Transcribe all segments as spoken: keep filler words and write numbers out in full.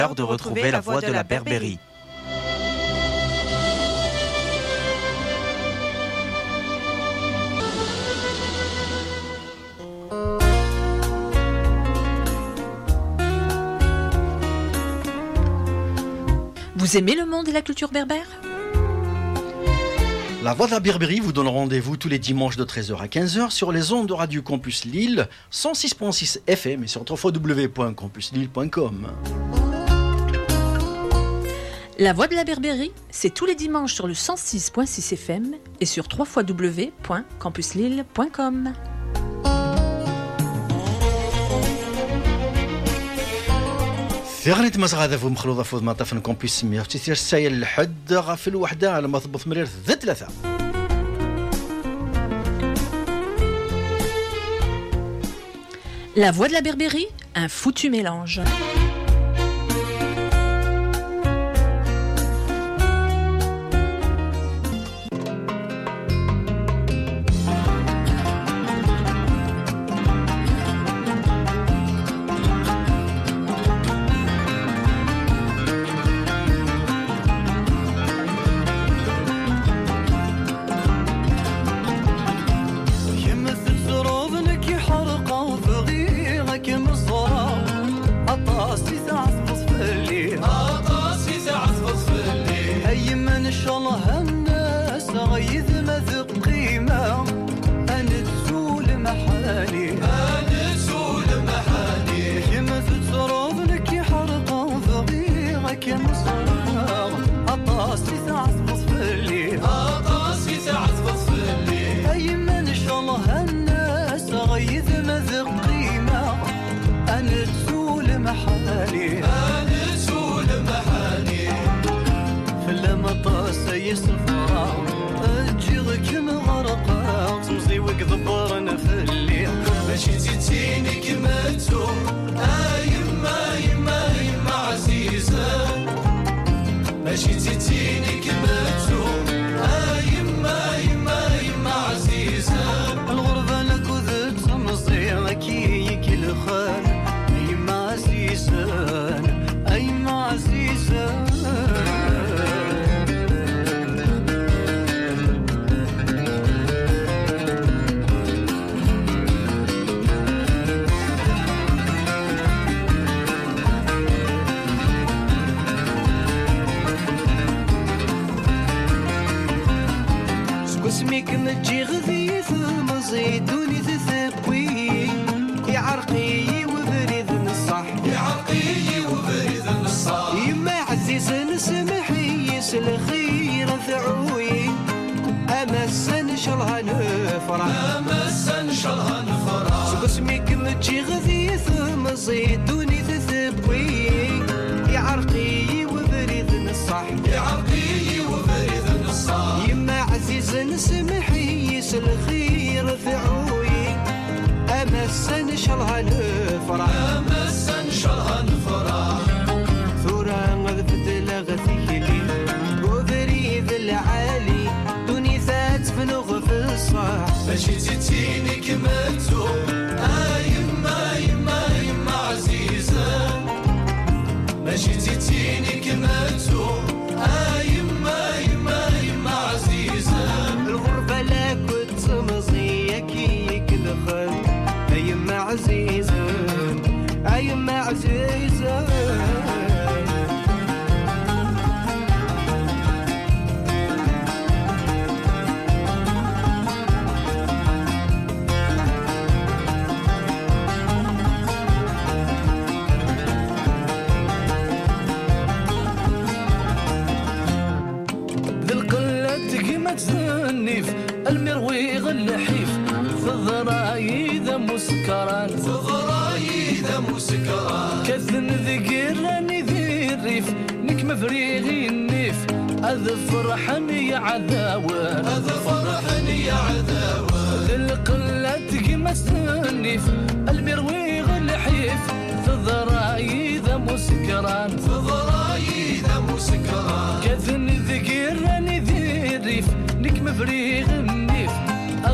L'heure de retrouver la voix de la Berbérie. Vous aimez le monde et la culture berbère ? La Voix de la Berbérie vous donne rendez-vous tous les dimanches de treize heures à quinze heures sur les ondes de Radio Campus Lille, cent six virgule six F M et sur w w w point campus lille point com. La Voix de la Berbérie, c'est tous les dimanches sur le cent six virgule six F M et sur w w w point campus lille point com. في غنيت مزغاده في مخلوطه فوز ما طفن كومبيس سمير تيسير السايل الحد غف الوحده على ما ضبط مرير ذا ثلاثه. La Voix de la Berbérie, un foutu mélange.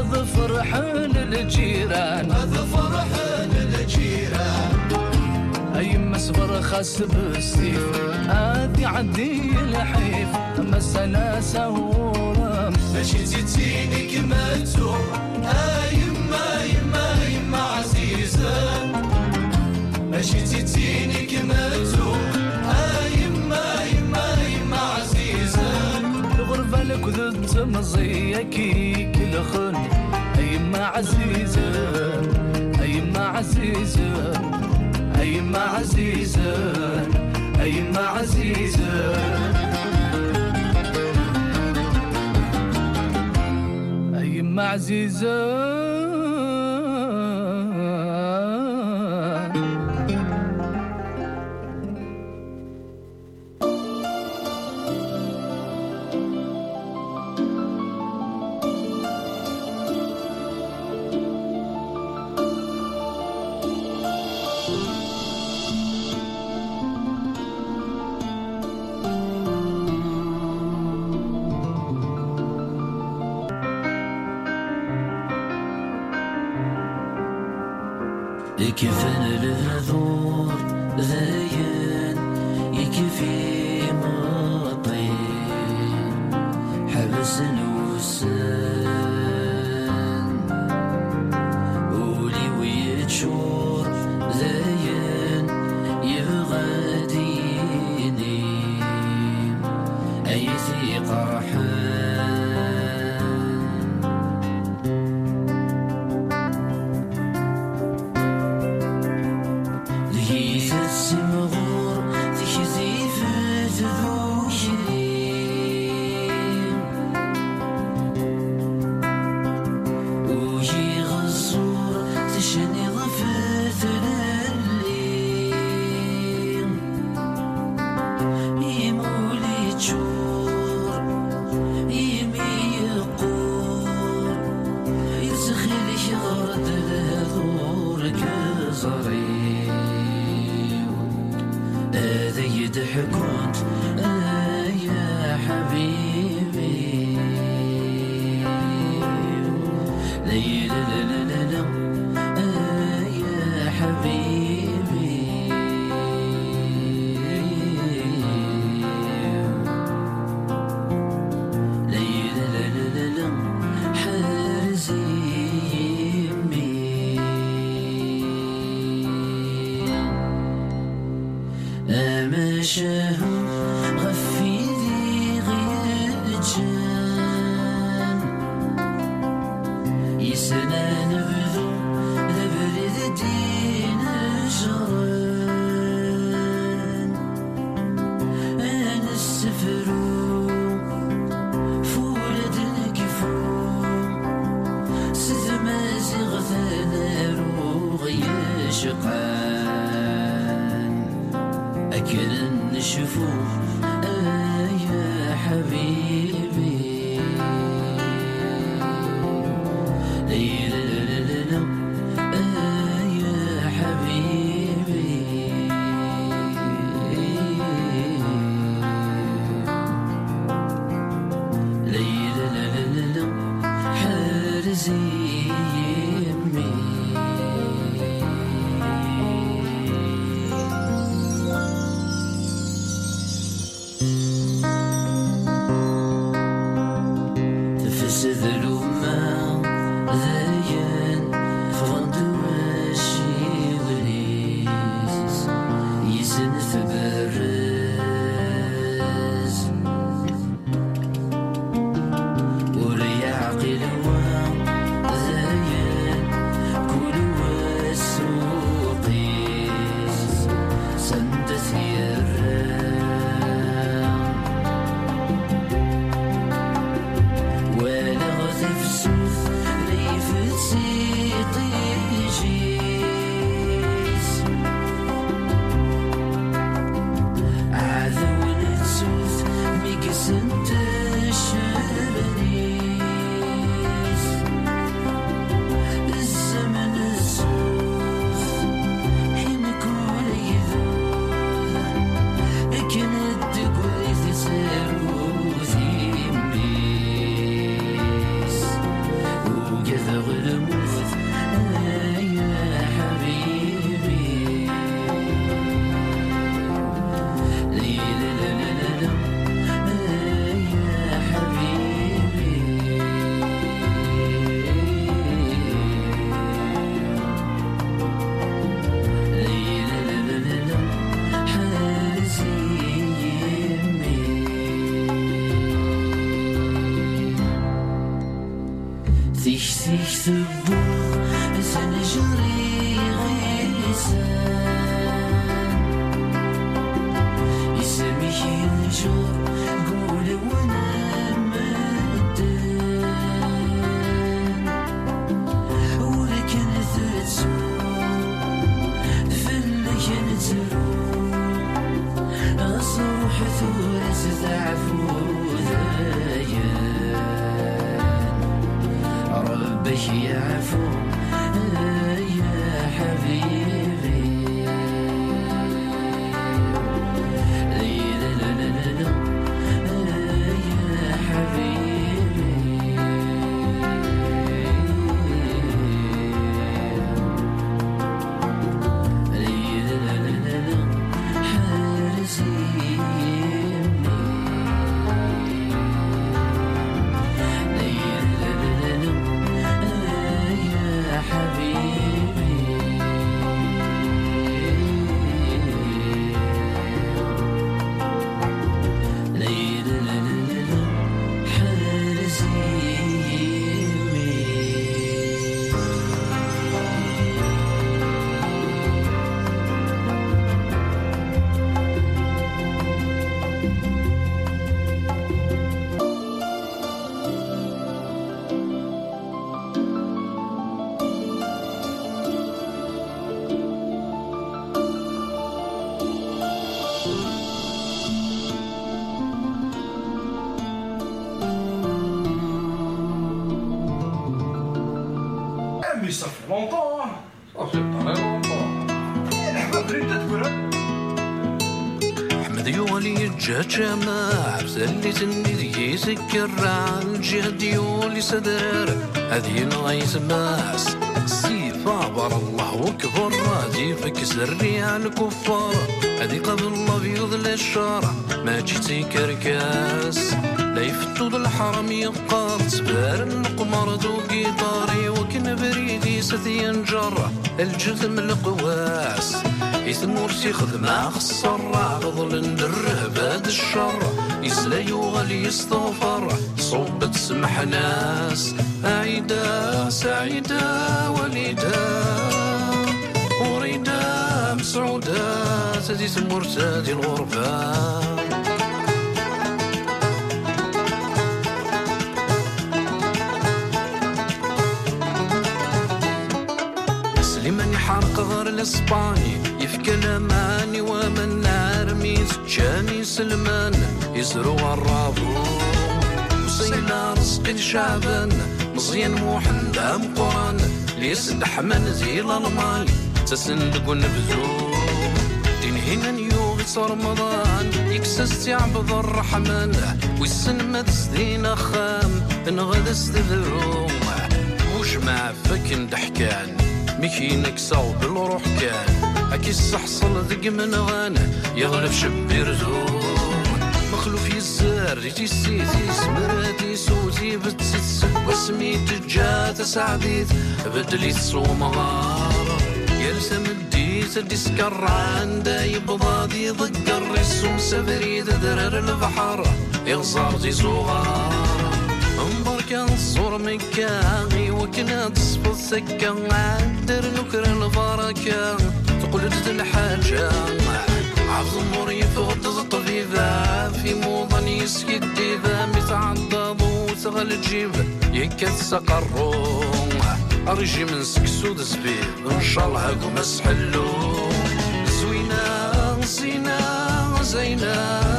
الجيران أيما صبر خاص بالسيف هادي عدي الحيف أما السنة سهورة ماشي تجيني كما تزور أيما يما يما عزيزة ماشي تجيني كما تزور أيما يما يما عزيزة الغربة لك ذات مزية كي كل خن أيما عزيزة أيما عزيزة أيما عزيزة أيما عزيزة أيما عزيزة يكفن الهذور ذاين يكفي مطين حبس نوسان ولي ويتشور ذاين يبغى ديني أيثي قرحان ضحكت يا حبيبي ليلى لا لا لا لا يا حبيبي ليلى لا لا لا لا حارزي مشاهم غفيدي غير جان يسنى نبذو لبرد الدين جران أنا السفرو فولد نكفو سذمازي غثانا روغي شقان أكل نشوفو آه يا حبيبي ليلى لا لا لا لا آه يا حبيبي ليلى لا لا لا لا حارزي يمي سندت يا الرام فيك ثبوت أنا جري غيسان يسميك ينجر قول وانا مدان ولكن تتسوق فلك نتروق أصوح ثورة تعفو ربك يعفو يا حبيبي لا لا لا لا يا حبيبي لا لا لا لا حارسي Mais ça fait longtemps, hein. Ça fait très longtemps. أحمد يولي الجاجمة بسلي تني يسكر عن جهد يولي صدر هذه نغيس ماس سيفا بار الله وكبر هذه فكسري على الكفار هذه قبل الله بيض للشارع ما جيتي كركاس لا يفتو الحرم يقار تبار القمر ذو قيطاري وكن بريدي ستي نجر الجثم القواس إثم مرسي خدمة خسر غضل ندره باد الشر يسلا يغلي يستغفر صوبت سمح ناس عيدا سعيدا وليدا وريدا مسعودا تدي ثمور تدي الغربة سليماني حرق غير الاسباني يفكى الاماني ومن عرمي جاني سلمان يزرو الرابو وصينا رزقي شعبان مزيان موحد ام قران ليسد حمان زي الالماني تسندق ونبذو دين هنا نيوغ صار رمضان يكسس يعبد الرحمن ويسن مدسدين خام نغدا استذرو وجمع فكن دحكان مكينك صوب الروح كان أكي الصحصل ذق من غانا يغلب شبير زون مخلوف يزار ريتي سيتي سمراتي صوتي بتسس واسمي تجات سعديت بدلي تصوم غار يرسم الديت الديسكر عندها يبضادي ضق الرسوم سفريد درر البحر يغزارتي صغار كان الصور مكاغي وكنا تصفى السكة عدر نكر البركة تقلد الحاجة عبد النور يفقد الطبيبة في موضن يسكي الديبة متعضض وتغل الجيب يكتسق الروم أرجي من سكسود زبيب إن شاء الله هاكو مسحلو زوينة زينة زينة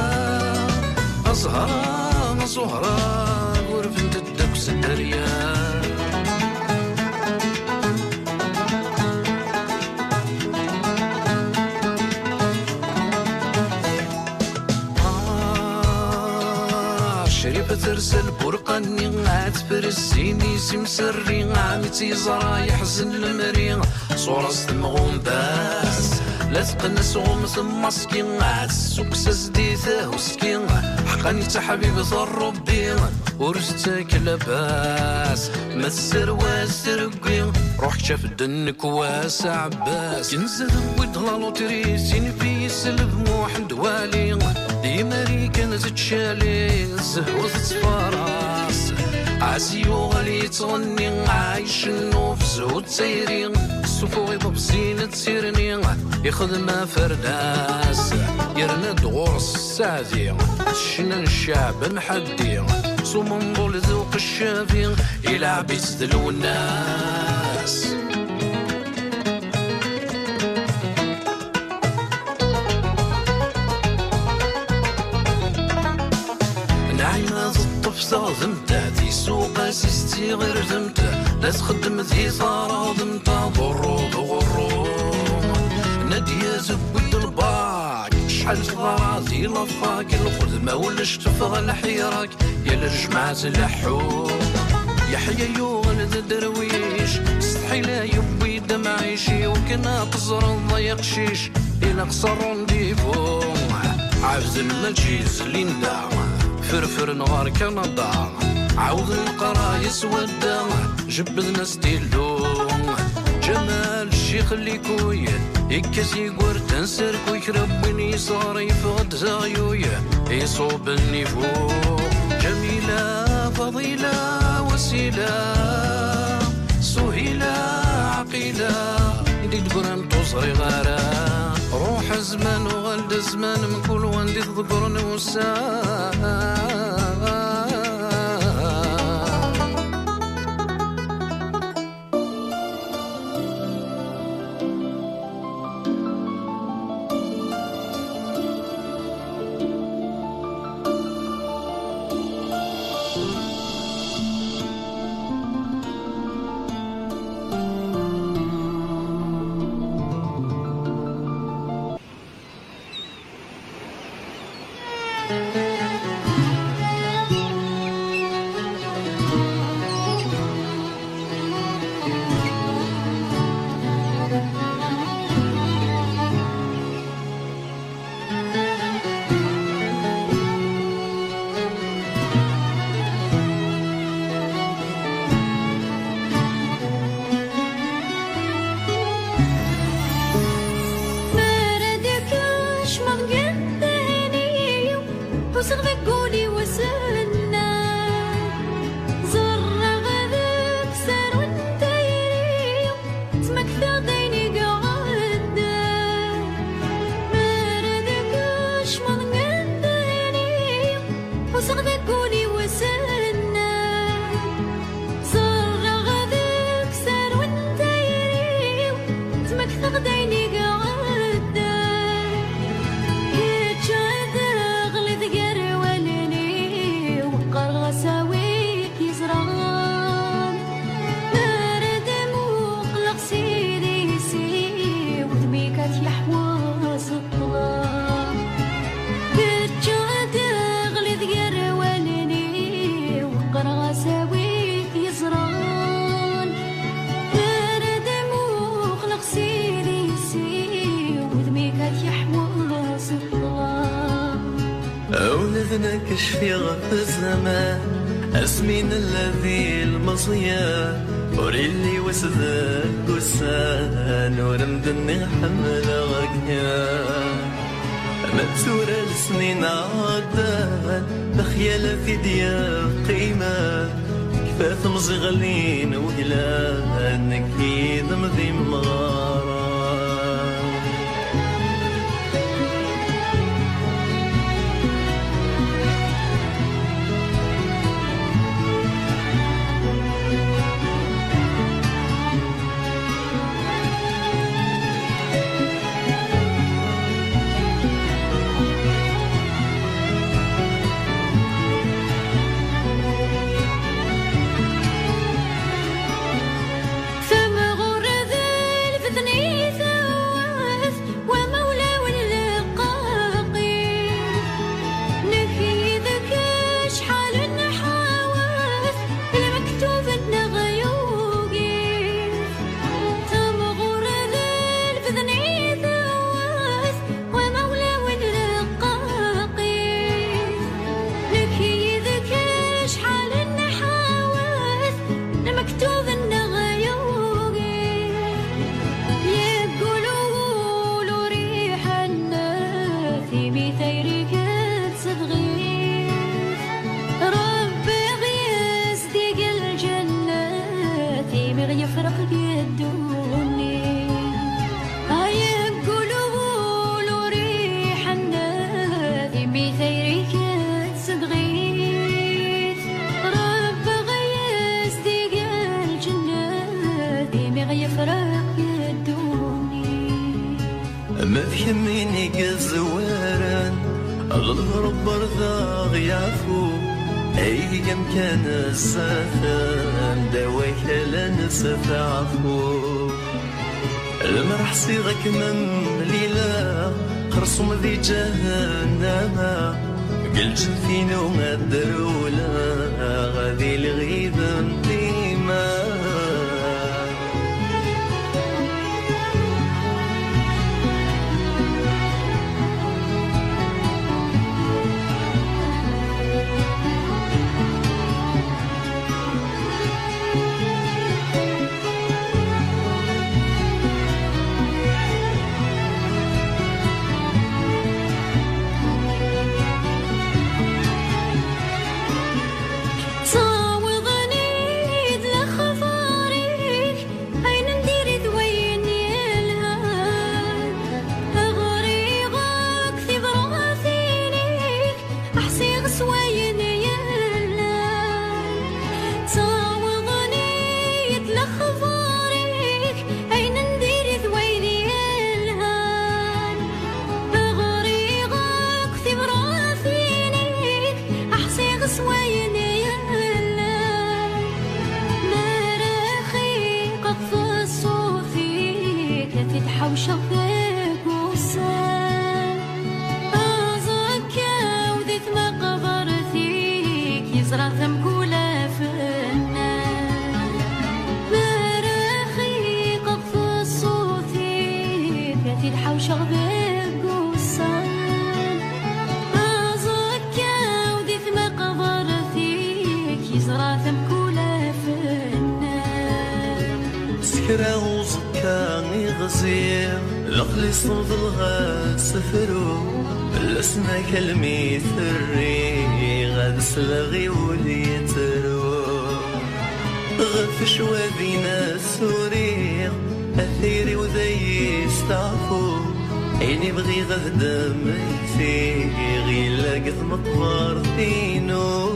أزهرة زهرة غرفة الدكس الدريان آه شريفة ترسل برقاني عاد فرسيني سمسري عامتي زرا يحزن المريض صورة ستمغوم باس لا تقنس غمس المسكين عاد السكسة زديته وسكين حقاني تحبيبة الربي ورستك لباس ما السروا سرقين روح شاف دنك واسع عباس ينزل ودهلالو تريسين في سلب موحد والي ديما ري كانت تشالي زهوة تفراس عسيو غالي تغني عايش انو في زهود سيرين السفو يضبسين تسيرني يخدم فرداس يرنا دغور السعدي الشنا الشعب محدي صوم نضول ذوق الشافي يلعب يتدلو الناس نعيمة الطفصة ذمتا دي سوق سيستي غير ذمتا لا تخدم ذي صارا ذمتا ضرو ضرو نادية زبد الباك شحال تغراضي لفاك الخدمة ولش تفغى الحيراك يا الجماعة الحوم يحيى يوغل الدرويش استحي لا يبي دمعيشي وكنا قصر ضيق شيش إلا قصر نديفو عبد المجيز ليندا فرفر نهار كندا عوض القرا يسودا جبدنا ستيلو جمال الشيخ اللي كويه يكسي قرد نسرك ويكربني صار يفقد زغيويه يصوب النيفو جميلة فضيلة وسيلة سهيلة عقيلة يدي تقرن تصري غارة روح الزمان وغلد الزمان من كل وندي تذكرن وسام كشفي غف الزمان أسمين الذي المصيا وريلي وسذاك وسان ورمدني حمل غكيا مبسورة لسنين عدان بخيالة في ديا قيمة كفاف مزغلين وهلان أكيد مذي مغارة ربي غيس ديق بثيرك تسقيت رب غيس ديق الجنة ديمي غيفرق يدوني ما فهميني كالزواران الرب رضا يعفو أيام كان السفان دواك لنسف عفو المرح صيغك من ليلة خرصم ذي جهنم قلت فينا وما درولا غادي الغيب ديما صوت الغاد سفرو الاسنا كلمي ثري غاد سلغي وليترو غف شوادينا سوري اثيري وذي استعفو عيني بغي غدا ميتي غي لاقت مطبار فينو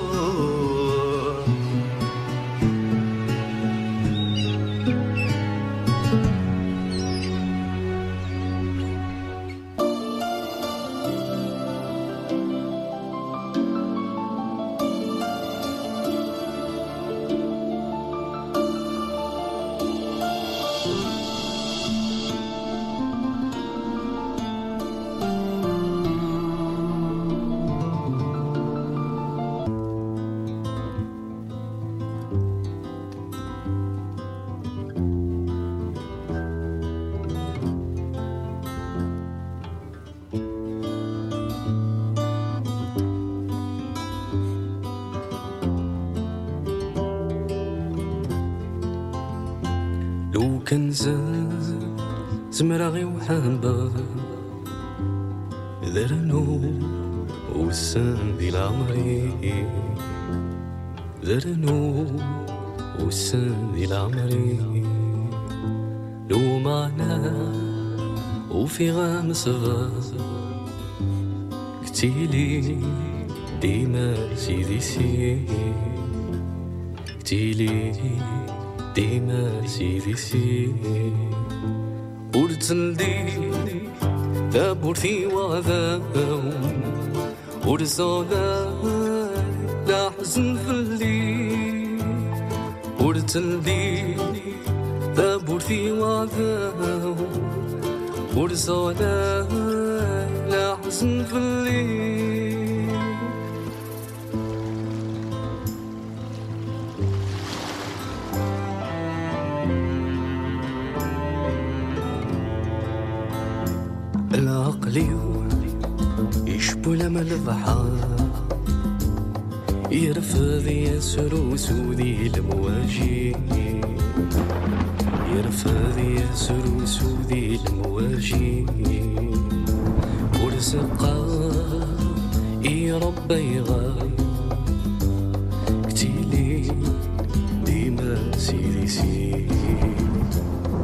زمرغي وحنبا ذرنو وسان دي العمري ذرنو وسان دي العمري لو معنا وفي غام صغار كتيلي ديما سيدي سي كتيلي ديما سيدي سي ورتلدي دابورتي وذاو ورزولا لا حزن في الليل ورتلدي دابورتي وذاو ورزولا لا حزن في الليل العقل يشبو لما البحر يرفض يسرو سودي المواجي يرفض يسرو سودي المواجي ورزقا يا ربي غاي كتيلي ديما سيدي سي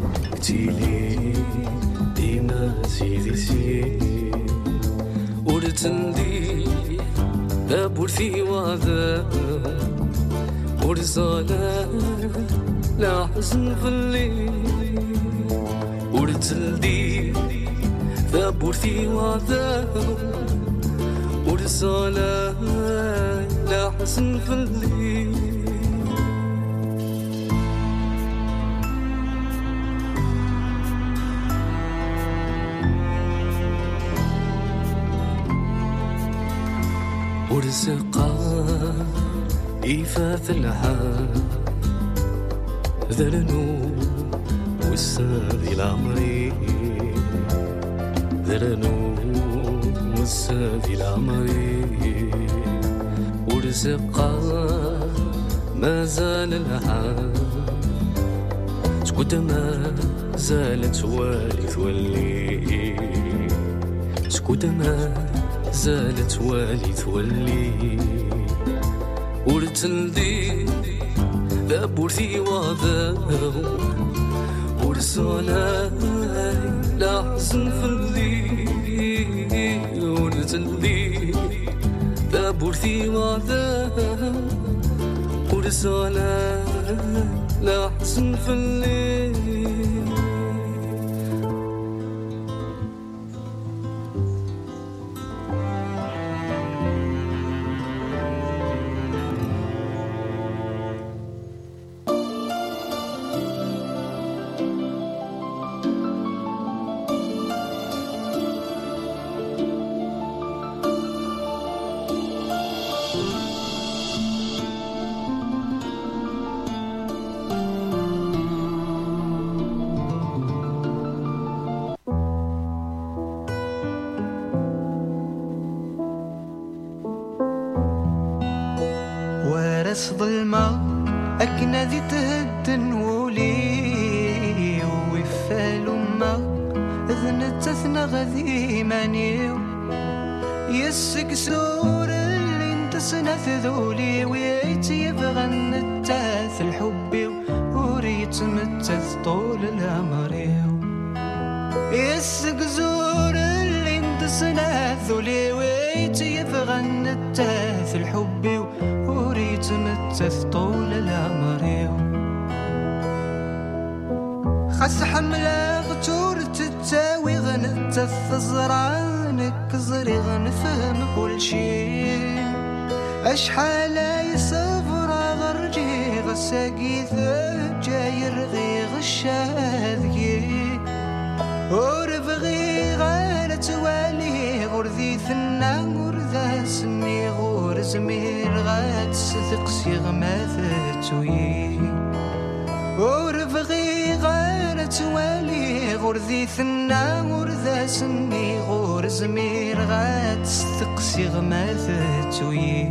كتيلي ديما سيدي سي ورتندي بابورثي وذا ورزالا لا حزن في الليل ورتندي بابورثي وذا ورزالا لا حزن في الليل ورزقا إيفاث الحال ذرنو والسادي العمري ذرنو والسادي العمري ورزقا ما زال الحال سكوت ما زالت والي تولي سكوت ما زالت والي تولي ورتندي بابورثي وذاو ورسولا لا حزن في الليل ورتندي بابورثي وذاو ورسولا لا حزن في الليل ظلمة أكنا ذي تهدن ولي ويفال ما ذنت تثنى غذي مانيو يسك سور اللي انت سنة ذولي ويت يبغى نتاث الحب وريت متاث طول الأمريو يسك زور اللي انت سنة ذولي ويت يبغى نتاث الحب وريت متاث طول الأمريو خاص حملة غتور تتاوي غنتاث زرانك زري غنفهم كل شي أشحال يصفر غرجي غساقي ذا رغي غشاذي وربغي غير توالي غرذي ثنا غرذا سني غور زمير غاد صدق سيغ ماذا وربغي غير توالي غرذي ثنا غرذا سني غور زمير غاد صدق سيغ ماذا توي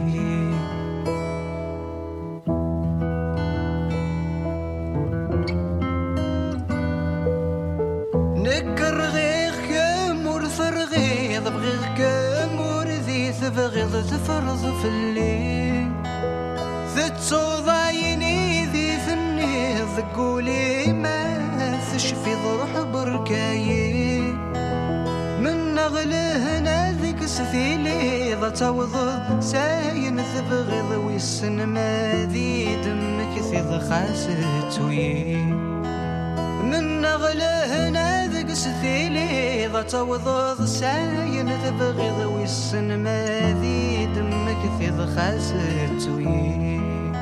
بغيض تفرض في الليل ثتو ضايني ذي ثني ذقولي ما تشفي ضرح بركاي من نغله ناذيك سثيلي ذا توضض ساين ثبغيض ويسن ما ذي دمك ثيض خاستوي من نغله ناذيك سثيلي ذا توضض ساين ثبغيض ويسن ما ذي دمك ثيض خاستوي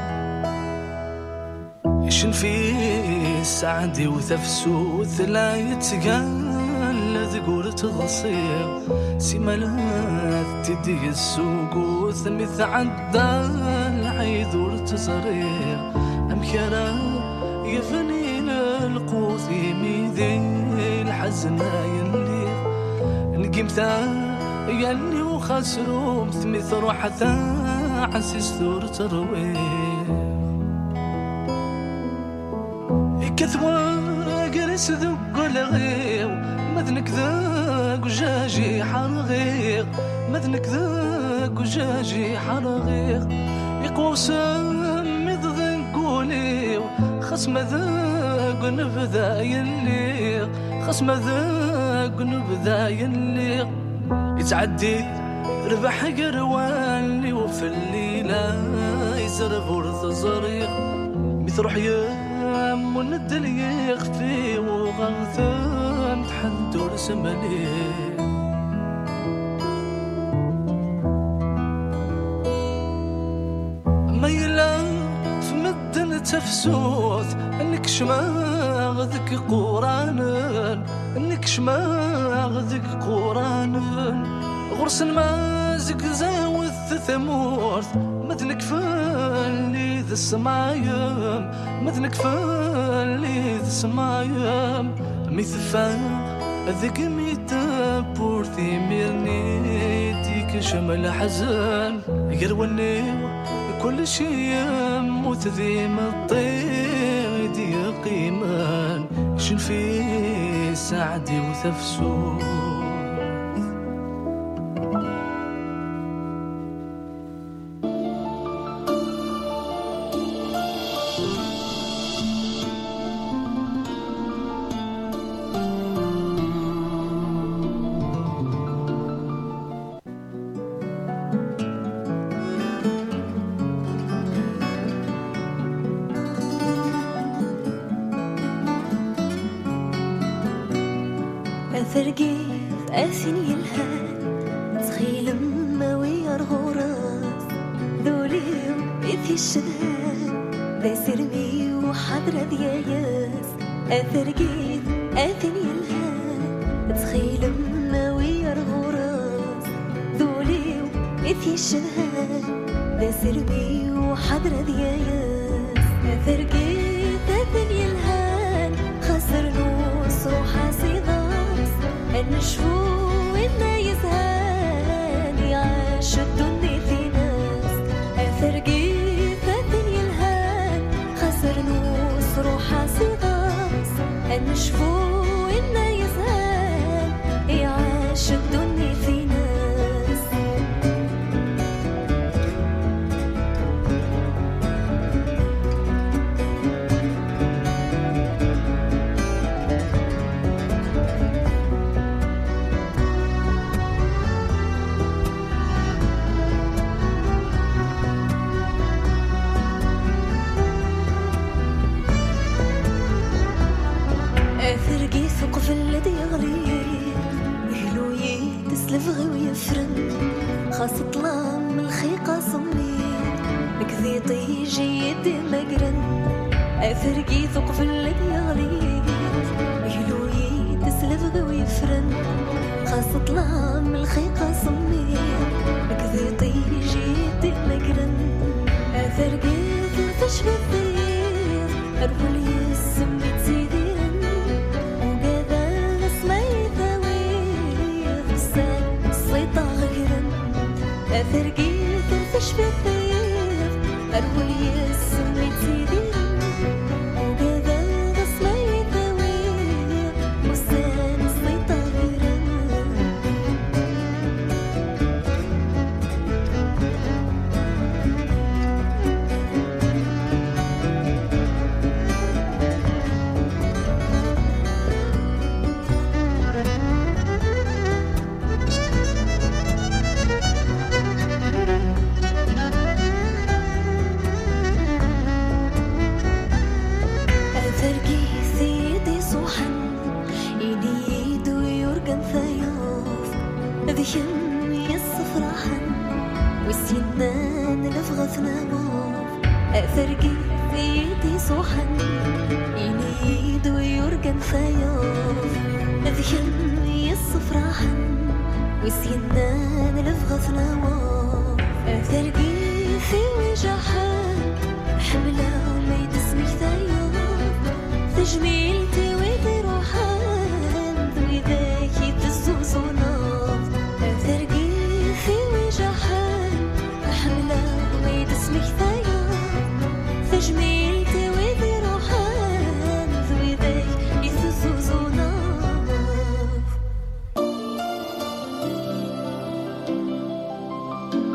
يشن في سعدي وثفسوث لا يتقال ذقول تغصير سيمالات تدي السوق وثمث عدى العيذور تصرير أمكرا يفني للقوث ميذي الحزنة يلي نقيمتا يلي وخسروا مثمث روحتا عسيس ثور تروير كثوا قرس ذق الغيو مذنك ذاق وجاجي حرغيق مذنك ذاق وجاجي حرغيق يقوى سمي ذنقولي خصم ذاق نبذا يليق خصم ذاق نبذا يليق يتعدي ربح قرواني وفي الليلة يزرب ورد زريق مثروح يام وندل يخفي وغاثم تحد ورسم ليه ميلا في مدن تفسوث انك شماغذك قران انك شماغذك قران غرس مازق زاوث ثمورث مذنك فالي ذا السمايم مذنك فالي ذا السمايم مثفا ذك ميتا بورثي ميرني ديك شمل حزن يرواني كل شي يموت ذي مطير دي قيمان شن في سعدي وثفسو فرقيت أثني الهان تخيل ماوي الغراس ذوليم إثي الشدهان ذا سرمي وحضرة دياياس أفرقيت أثني الهان تخيل ماوي الغراس ذوليم إثي الشدهان ذا سرمي وحضرة دياياس أفرقيت أثني الهان خسر نوس وحاسيضا النشفو إذا يزهان يعيش الدنيا في ناس أفرقي فاتني الهان خسر نوس روحا صغاص النشفو إذا يزهان يعيش الدنيا في ناس فرقي ثق في الذي يغلي يهلوي تسلف غوي يفرن خاص طلام الخيقة صمي لكذي طيجي يدي مقرن فرقي ثق في الذي يغلي يهلوي تسلف غوي يفرن خاص طلام الخيقة صمي لكذي طيجي يدي مقرن فرقي تشبه الثير أرولي السمي تزيدي أفرقي تنفش بالثير أرولي السمي تزيدين وقذا غصمي ثوير وسان السيطرة يمي الصفراحن والسنان لفغثنا موف أفرقي في يدي صوحن ينيد ويرقن فيوف يمي الصفراحن والسنان لفغثنا موف أفرقي في وجحان حملة وميد اسمك ثيوف تجميلتي ويدي روحان ذوي ذاكي تزوزونا ترقي في وجحان حملة وميد اسمك ثياب تجميلتي وذي روحان ذوي ذاك يثزوزو ناف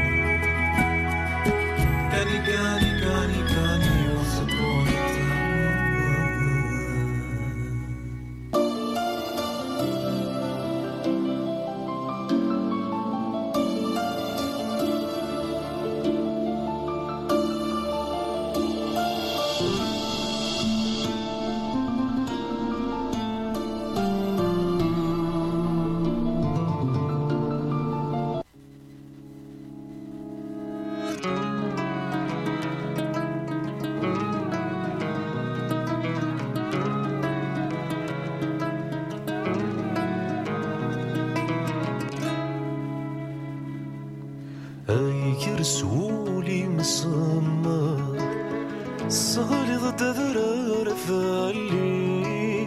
رسولي مسمر صغري ضد ذرار فالي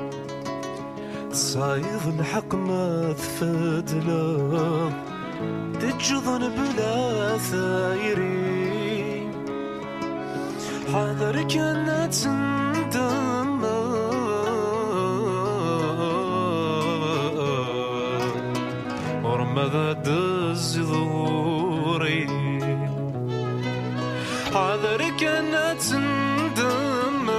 صايغ الحق ما تفدلا تجضن بلا ثايري حاضر كانت تندم ورمضة دز ظهوري حاضر كانت تندم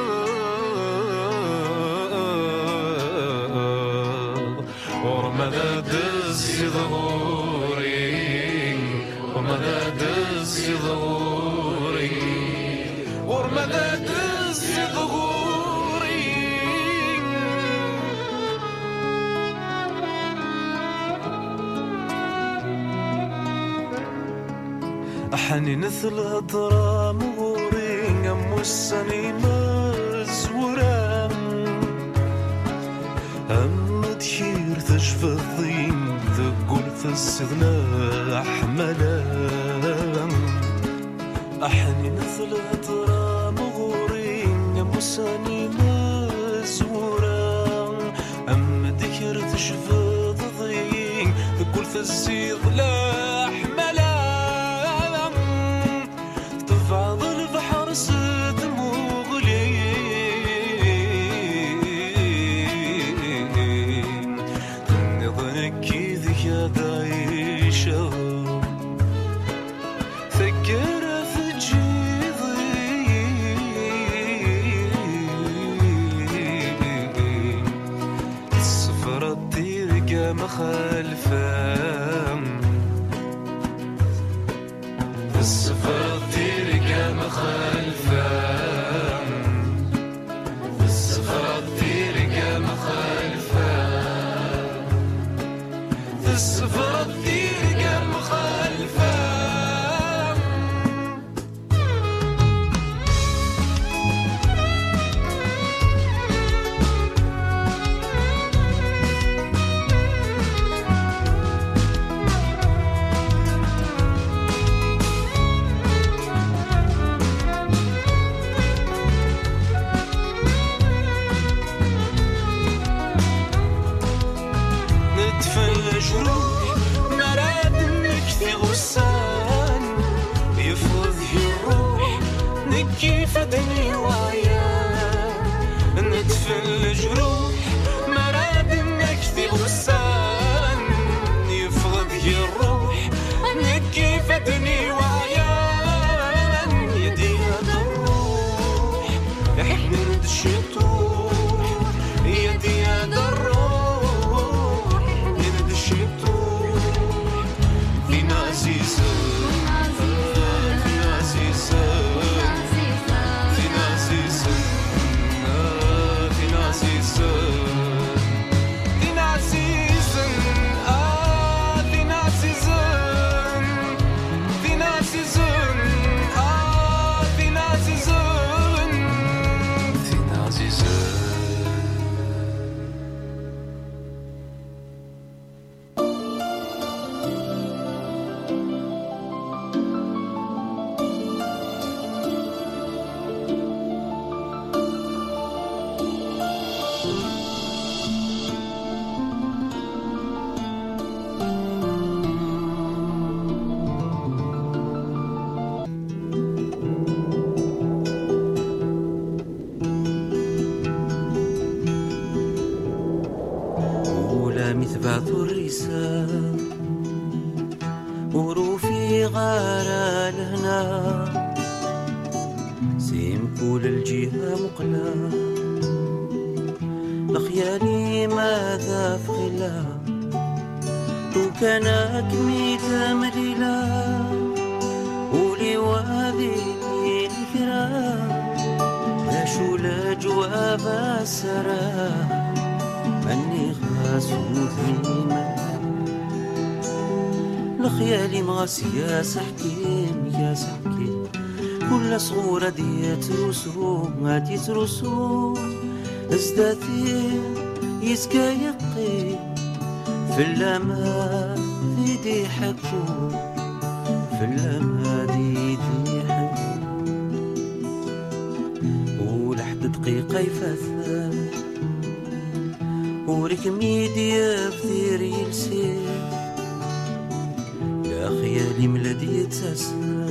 ورمضة دز ظهوري ورمضة دز ظهوري ورمضة دز ظهوري أحني مثل هضرة مغورين أم السني مزورة أم تشير تشفى الضيم تقول في السذنة أحملا أحني مثل هضرة مغورين أم السني مزورة أم تشير تشفى الضيم تقول في السذنة أحملا بعض البحر سد مغلي نظنك ذي دايشة فكر في جيضي السفرة تلقى مخالفة السفرة مخالفة السفرة تلقى مخالفة السفرة تلقى مخالفة كيف دني وعيا ندفن الجروح مراد نكثي غسان يفرض الروح كيف دني وعيا يدي هذا الروح احنا ندشطوح يدي هذا الروح ندشطوح فينا عزيزة فينا عزيزة مثبات الرسال وروفي غارة لهنا سيم كل الجهة مقلة لخيالي ماذا في غلا لو كانك ميتة مليلة ولي وهذه الكرام لا شو لا جواب السرام أني غاسود هيما لخيالي مغاس يا سحكيم يا سحكيم كل صغورة ديت رسوم هاتيت رسوم ازداتي يسكا يقي في الأمان في دي حكو في اللمادي دي حكو ولحد دقيقة يفثر وريك ميديا بثير يلسير لا خيالي ملادي يتساسر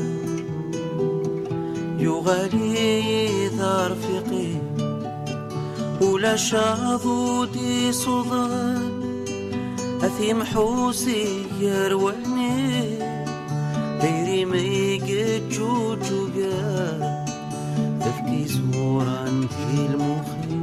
يغالي ذا رفيقي ولا شاذودي صدان أثيم حوسي يرواني ديري ميقت جوجوقا تفكي صوران في المخي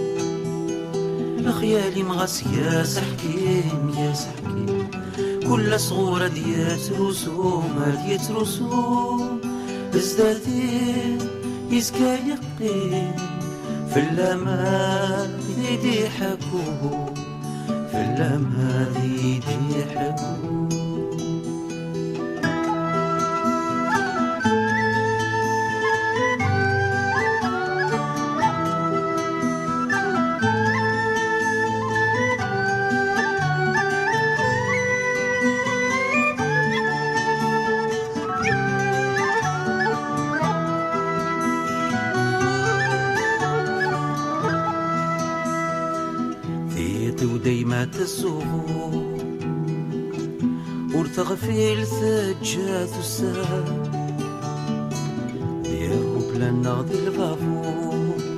لخيالي مغاس يا سحكيم يا سحكيم كل صغورة ديات رسوم ديات رسوم ازدادي يسكا يقين في اللماد دي حكو في اللماد دي حكو وديما تسوق ورتغفيل ثجات السار ديرو بلا ناضي البابو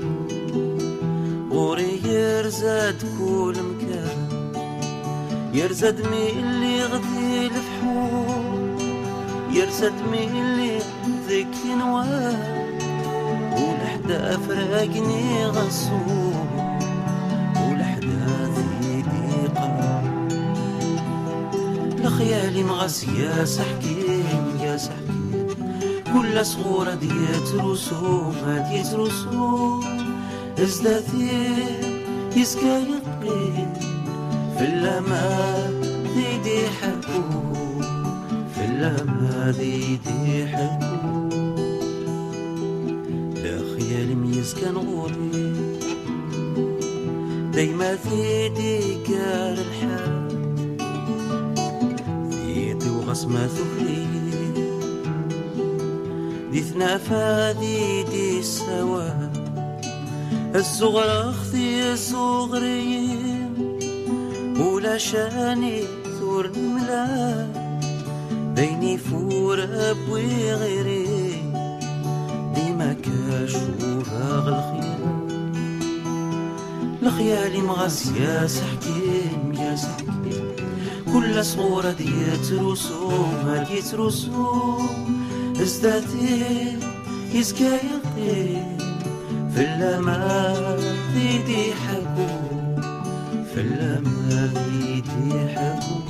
غوري يرزاد كل مكان يرزاد ميلي غدي الفحول يرزاد ميلي ذكي نوار ولحدا فراقني غصور لخيالي مغاس يا سحكيم يا سحكيم كل صغورة ديت رسوم ديت رسوم ازدادي يسكا يقين في اللماد دي حكو في اللماد دي حكو لخيالي ميسكا نغوري دايما ثيدي كار الحال غسمة ثفلي دي ثنافة دي دي السوا الصغرى اختي الصغريين ولا شاني ثور الملا بيني فور ابوي غيري ديما كاشوفها غالخير لخيالي مغاس يا سحكيم يا سحكيم كل صورة ديت رسوم ديت رسوم ازدادي يسكا يقين في اللماد دي حكو في اللماد دي حكو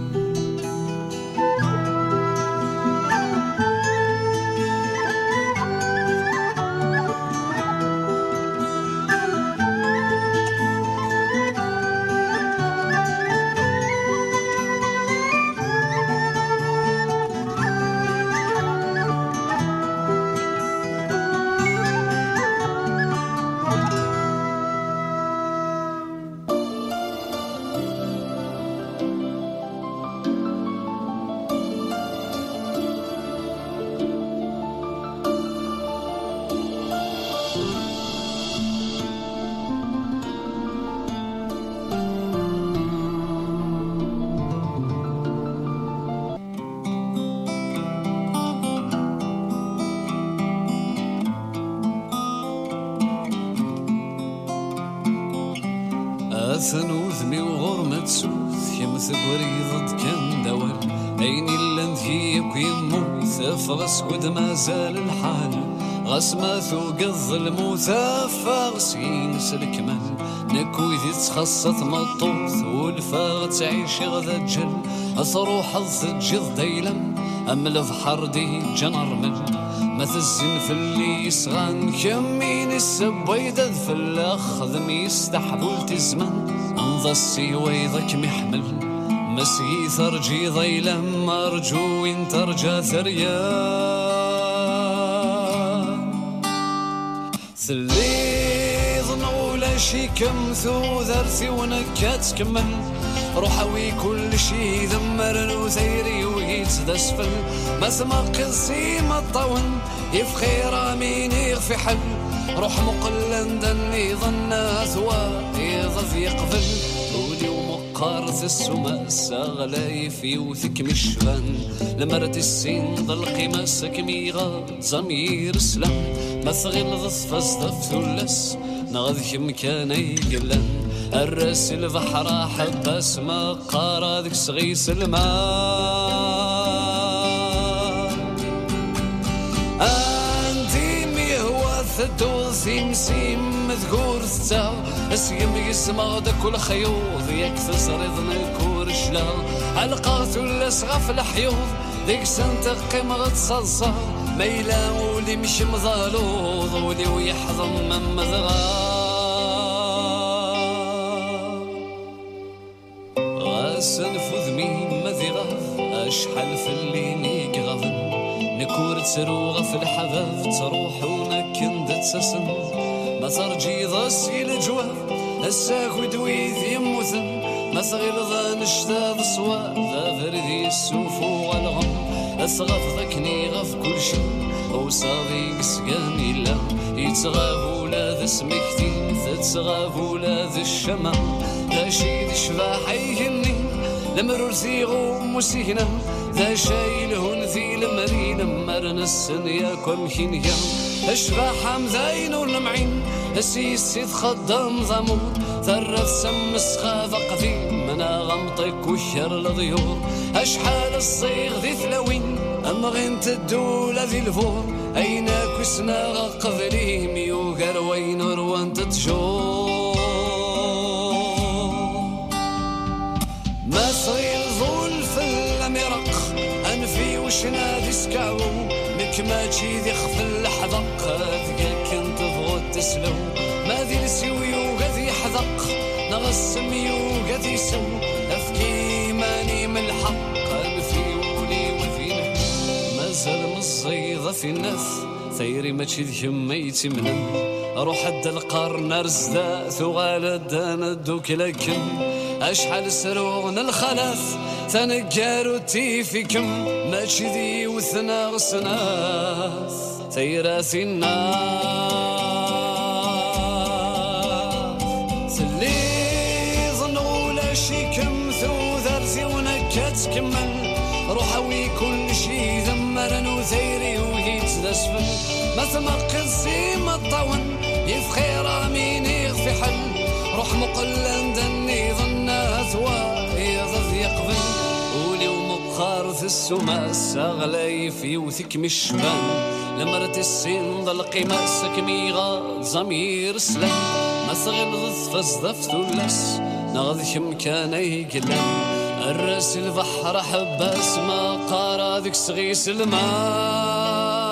ثنوذمي وغرمة سوث يمث بريضة كان دوال عيني اللنثي يموت فغس قد ما زال الحال غسمة ثوق الظلم فغسين سلكمل نكوي تخصت مطوث والفاغ تعيش غذا الجل أصروح الثجض ديلم أمل بحر دي جنرمل مثل الزنف اللي يسغن كمين السبويدة في الأخذ ميستحبول تزمن انضى السيويضك محمل مسي ثرجي ضيلم أرجو إن ترجى ثريان ثليظ نولا شي كم ثو ذرثي ونكات كمل روحوي كل شي ذمر وثيري يتدسفل ما سمق سيما الطون يفخير مين يغفي حل روح مقلن دني ظنات ويضف يقفل ولي ومقارث السماء ساغلاي في وثك مشفان لمرت السين ضل قيماسك ميغا زمير سلام مثغل ضف فزدف ثلس نغذك مكاني قلن الراس البحر حباس ما قارا ذك صغيس الماء عندي ميهوى ثدو سيم سيم مذكور ثتا اسيم يسمع دا كل خيوض يكثس رضنا كور شلا علقات ولا سغف الحيوض ذيك سنتقي مغت صلصة ميلا ولي مش مظالوض ولي ويحضن من مذغا سنفذ مين مذي غاف أشحل في اللي غاضن نكور تسروغ في الحباب تروحونا كندت سسن ما ترجي ضسي الجواب الساك ودويذ يموثن ما تغلظ نشتاد صواب ذا فردي السوفو والغم أثغف ذكني غف كل شي أو صادق سقاني لا يتغاب ولا ذا سمكتين تتغاب ولا ذا الشمام ذا شي ذي شباحيهني لمرور زيغو مسينا ذا شايلهن ذي المرينا مرنا السنيا كم حينيا اشباح مذاين ولمعين السيسي خدام ضمود ثرف سم السخاف قديم منا غمطك وشر الضيور اشحال الصيغ ذي ثلاوين اما غنت الدولة ذي الفور ايناك وسنا قبلي ميوغر وين روان تتجور ما صير ظل في المرق انفي وشنادي سكاو مكماتشي ذي خفل حذق ذيك كنت بغوت تسلو ما ذي السيويو غذي حذق نغس ميو غذي سو افكي ماني من الحق انفي ولي وذي مازال مصيدة في الناس ثيري ماشي ذي ميتي منن روح عد القرن رزدا ثغال دانا دوك لكن أشحال سروغنا الخلاف تنقارو تيفيكم ماشي ذي وثنا غسناث ثيراثي الناس ثلي ظنو لا شيكم ثو ذرزي ونكات كمل روحوي كل شي ذمرن وثيري وهيت دسفل ما ثمق سيما الطون يفخير مين يغفي حل روح مقلن دني ظنات ويضذ يقبل ولي ومقارث السماء ساغلاي في وثك مشبان لمرت السين ضل قيماسك ميغا زمير سلام ما صغل ضث فزدف ثلس نغذك مكاني قلن الراس البحر حباس ما قارا ذك صغيس الماء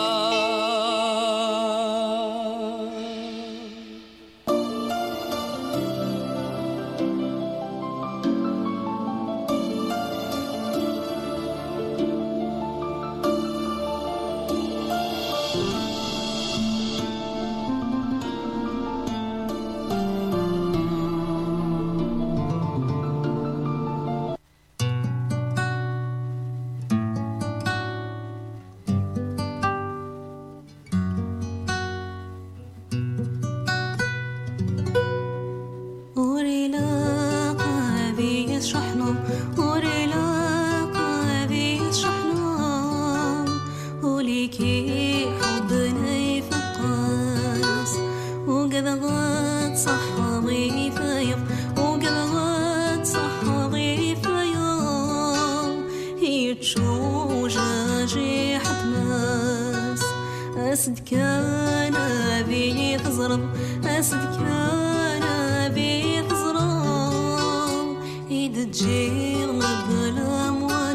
أسد كان أبي تزرب أسد كان أبي تزرب إيد تجير بلا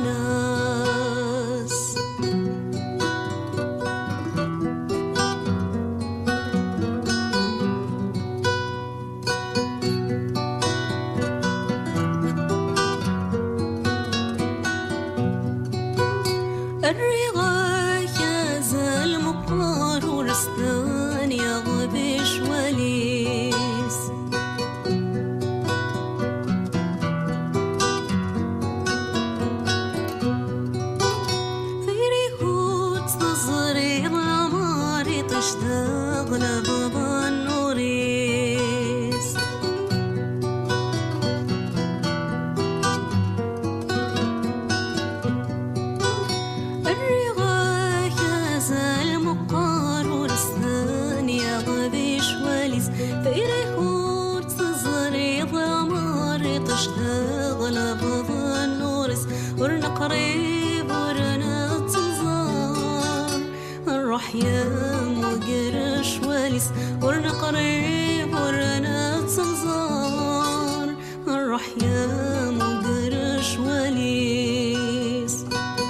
وناس الرغاية زال مقار قريب ورنا تنظر نروح يا مقرش واليس ورنا قريب ورنا تنظر نروح يا مقرش واليس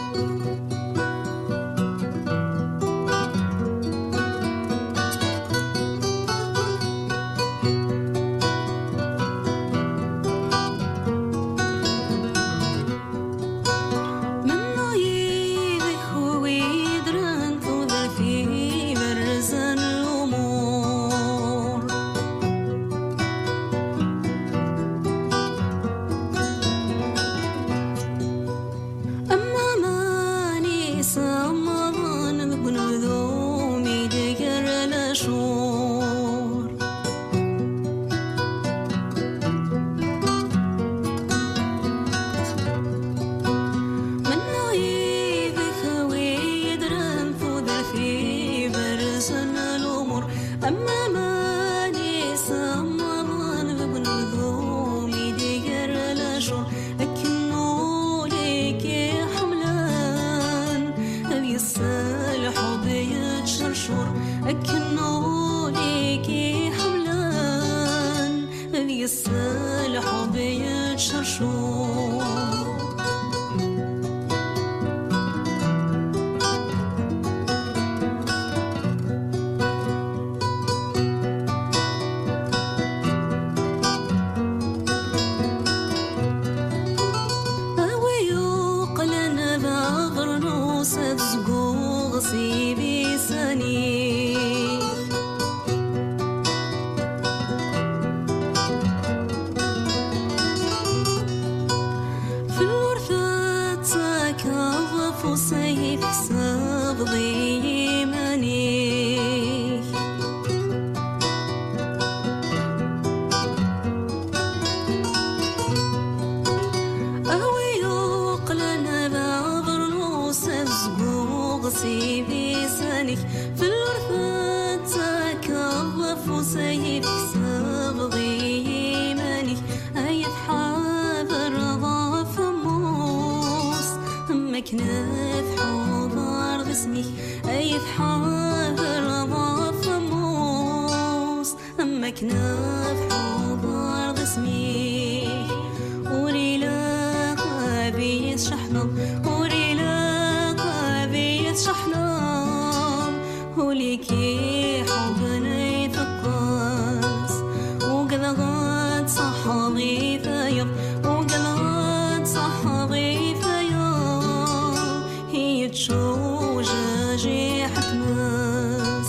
كناف حضر غسمي وليلة بيت شحن